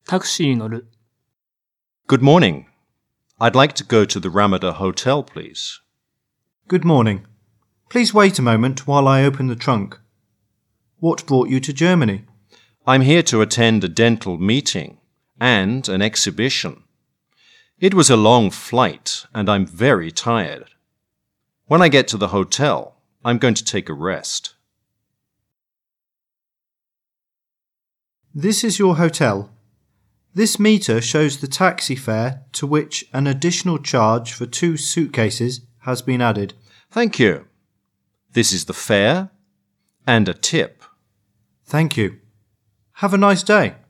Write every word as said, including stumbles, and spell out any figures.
タクシーに乗る。 Good morning. I'd like to go to the Ramada Hotel, please. Good morning. Please wait a moment while I open the trunk. What brought you to Germany? I'm here to attend a dental meeting and an exhibition. It was a long flight and I'm very tired. When I get to the hotel, I'm going to take a rest. This is your hotel. This meter shows the taxi fare to which an additional charge for two suitcases has been added. Thank you. This is the fare and a tip. Thank you. Have a nice day.